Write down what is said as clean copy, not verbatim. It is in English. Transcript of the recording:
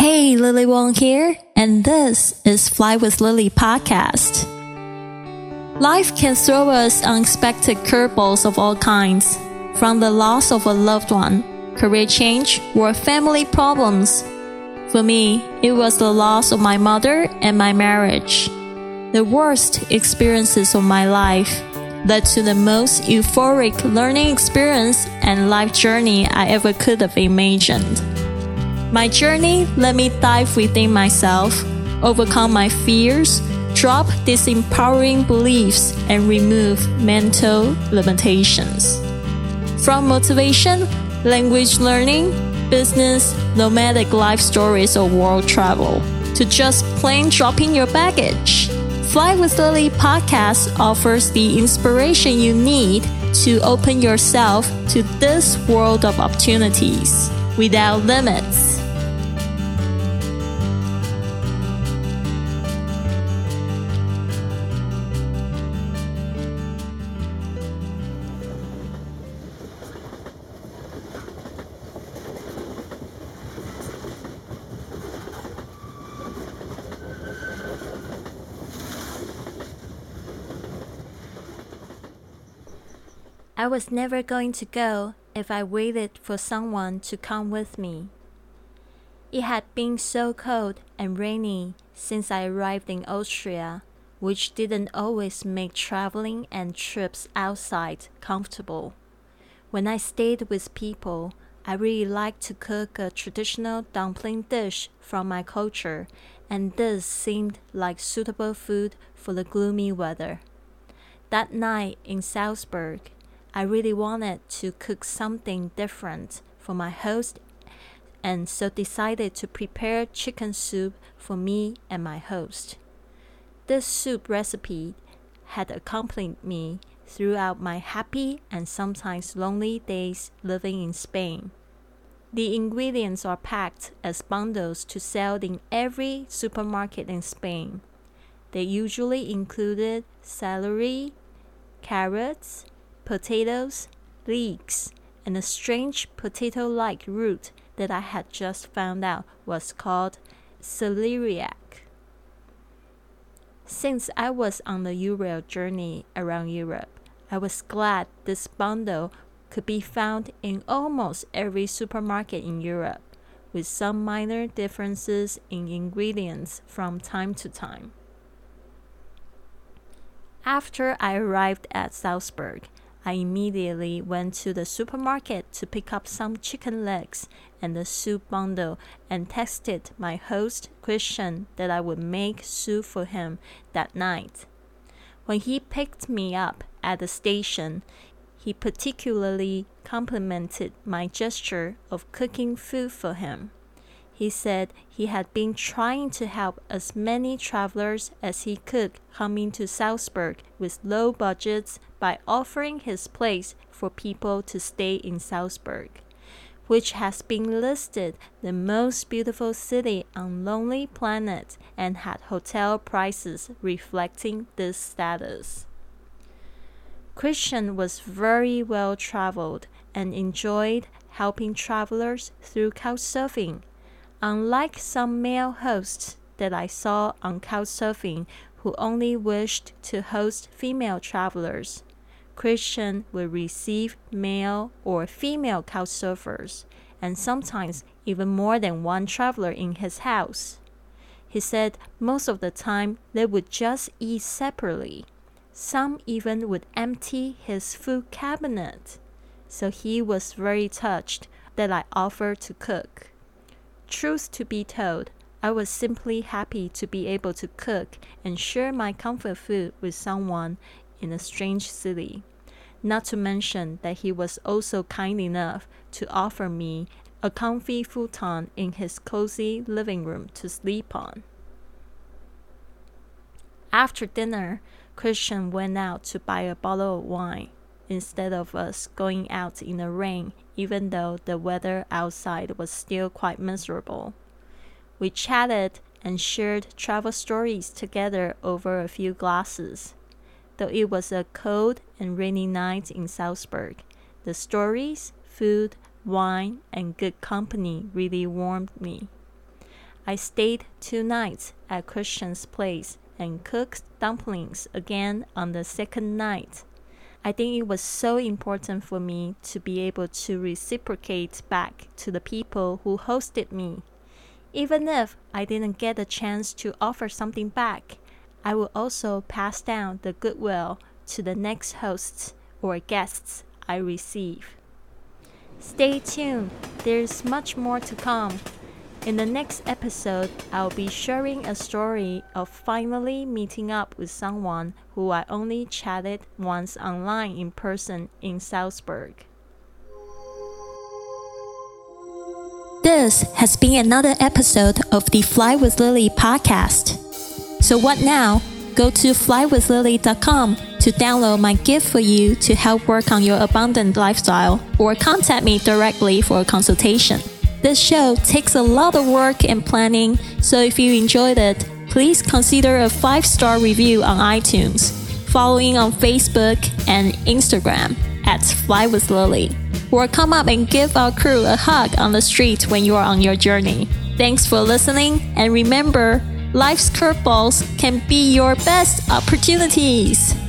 Hey, Lily Wong here, and this is Fly with Lily podcast. Life can throw us unexpected curveballs of all kinds, from the loss of a loved one, career change, or family problems. For me, it was the loss of my mother and my marriage. The worst experiences of my life led to the most euphoric learning experience and life journey I ever could have imagined. My journey let me dive within myself, overcome my fears, drop disempowering beliefs, and remove mental limitations. From motivation, language learning, business, nomadic life stories, or world travel, to just plain dropping your baggage, Fly with Lily podcast offers the inspiration you need to open yourself to this world of opportunities without limits. I was never going to go if I waited for someone to come with me. It had been so cold and rainy since I arrived in Austria, which didn't always make traveling and trips outside comfortable. When I stayed with people, I really liked to cook a traditional dumpling dish from my culture, and this seemed like suitable food for the gloomy weather. That night in Salzburg, I really wanted to cook something different for my host, and so decided to prepare chicken soup for me and my host. This soup recipe had accompanied me throughout my happy and sometimes lonely days living in Spain. The ingredients are packed as bundles to sell in every supermarket in Spain. They usually included celery, carrots, potatoes, leeks, and a strange potato-like root that I had just found out was called celeriac. Since I was on the Eurail journey around Europe, I was glad this bundle could be found in almost every supermarket in Europe, with some minor differences in ingredients from time to time. After I arrived at Salzburg, I immediately went to the supermarket to pick up some chicken legs and the soup bundle and texted my host Christian that I would make soup for him that night. When he picked me up at the station, he particularly complimented my gesture of cooking food for him. He said he had been trying to help as many travelers as he could coming to Salzburg with low budgets by offering his place for people to stay in Salzburg, which has been listed the most beautiful city on Lonely Planet and had hotel prices reflecting this status. Christian was very well traveled and enjoyed helping travelers through couchsurfing. Unlike some male hosts that I saw on Couchsurfing who only wished to host female travelers, Christian would receive male or female couchsurfers, and sometimes even more than one traveler in his house. He said most of the time they would just eat separately. Some even would empty his food cabinet. So he was very touched that I offered to cook. Truth to be told, I was simply happy to be able to cook and share my comfort food with someone in a strange city. Not to mention that he was also kind enough to offer me a comfy futon in his cozy living room to sleep on. After dinner, Christian went out to buy a bottle of wine instead of us going out in the rain, even though the weather outside was still quite miserable. We chatted and shared travel stories together over a few glasses. Though it was a cold and rainy night in Salzburg, the stories, food, wine, and good company really warmed me. I stayed 2 nights at Christian's place and cooked dumplings again on the second night. I think it was so important for me to be able to reciprocate back to the people who hosted me. Even if I didn't get a chance to offer something back, I will also pass down the goodwill to the next hosts or guests I receive. Stay tuned, there's much more to come. In the next episode, I'll be sharing a story of finally meeting up with someone who I only chatted once online in person in Salzburg. This has been another episode of the Fly with Lily podcast. So what now? Go to flywithlily.com to download my gift for you to help work on your abundant lifestyle, or contact me directly for a consultation. This show takes a lot of work and planning, so if you enjoyed it, please consider a 5-star review on iTunes, following on Facebook and Instagram at Fly with Lily, or come up and give our crew a hug on the street when you are on your journey. Thanks for listening, and remember, life's curveballs can be your best opportunities.